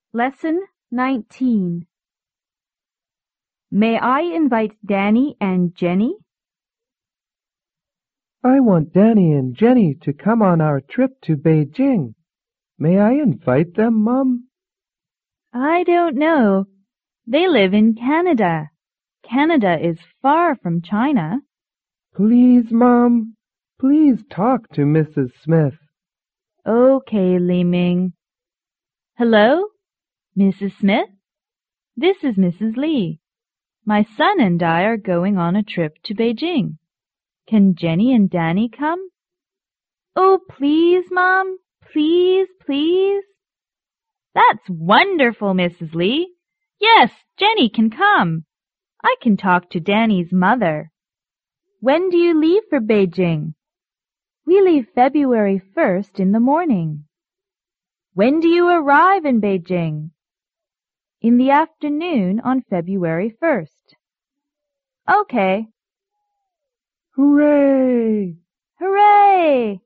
Lesson 19. May I invite Danny and Jenny? I want Danny and Jenny to come on our trip to Beijing. May I invite them, Mum? I don't know. They live in Canada. Canada is far from China. Please, Mum. Please talk to Mrs. Smith. Okay, Li Ming. Hello, Mrs. Smith? This is Mrs. Li. My son and I are going on a trip to Beijing. Can Jenny and Danny come? Oh, please, Mom. Please, please. That's wonderful, Mrs. Li. Yes, Jenny can come. I can talk to Danny's mother. When do you leave for Beijing? We leave February 1st in the morning. When do you arrive in Beijing? In the afternoon on February 1st. Okay. Hooray! Hooray!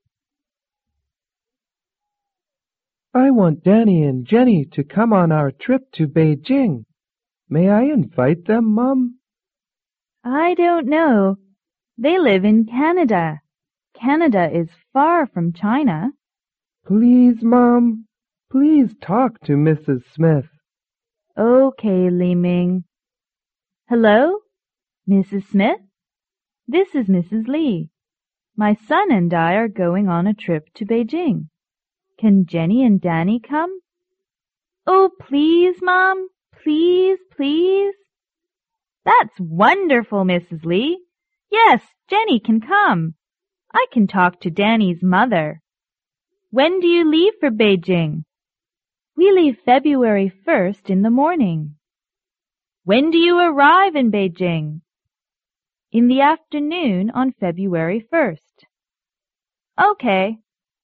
I want Danny and Jenny to come on our trip to Beijing. May I invite them, Mum? I don't know. They live in Canada. Canada is far from China. Please, Mum. Please talk to Mrs. Smith. Okay, Li Ming. Hello, Mrs. Smith? This is Mrs. Li. My son and I are going on a trip to Beijing. Can Jenny and Danny come? Oh, please, Mom. Please, please. That's wonderful, Mrs. Li. Yes, Jenny can come. I can talk to Danny's mother. When do you leave for Beijing? We leave February 1st in the morning. When do you arrive in Beijing? In the afternoon on February 1st. Okay.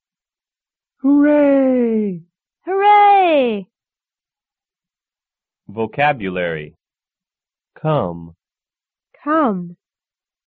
Hooray! Hooray! Vocabulary. Come, Come,